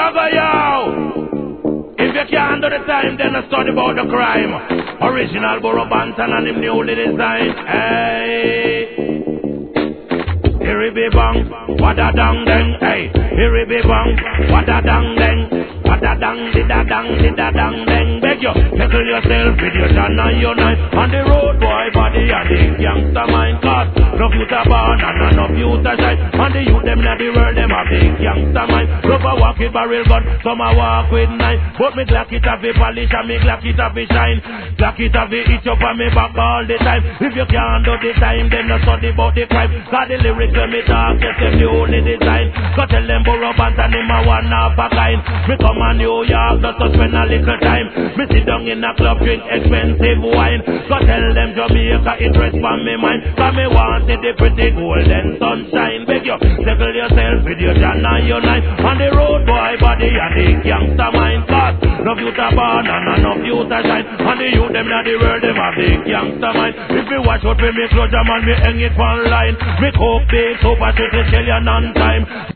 Yaga yo. If you can't do the time, then I study about the crime. Original Burro Banton and him newly designed. Hey. Here it be bang, what a dang dang, hey. Here it be bang, what a dang dang, what a dang, did a dang dang. Beg you, settle yourself with your chan and your knife. On the road boy body and the gangster mind. Cause no future born and no future shine. And the youth them not the world, them a big gangster mind. Love a walk with barrel gun, some a walk with knife. But me glock it have a polish and me glock it have a shine. Glock it have a itch up on me back all the time. If you can't do the time, then no study about the crime. Cause the lyrics when me talk, yes, them the only design. Go tell them Burro Banton him a one half a kind. Me come a New York just to spend a little time. Me sit down in a club, drink expensive wine. Go tell them Jamaica it rest on me mind. Cause me want see the pretty golden sunshine. Beg you, settle yourself with your chan and your knife. On the road boy body and the gangster mind. Cause no future born and no future shine. And the youth them not the world, them a big gangster mind. If me watch out with me close man, me hang it one line. Me coke big, super strictly tell you none time.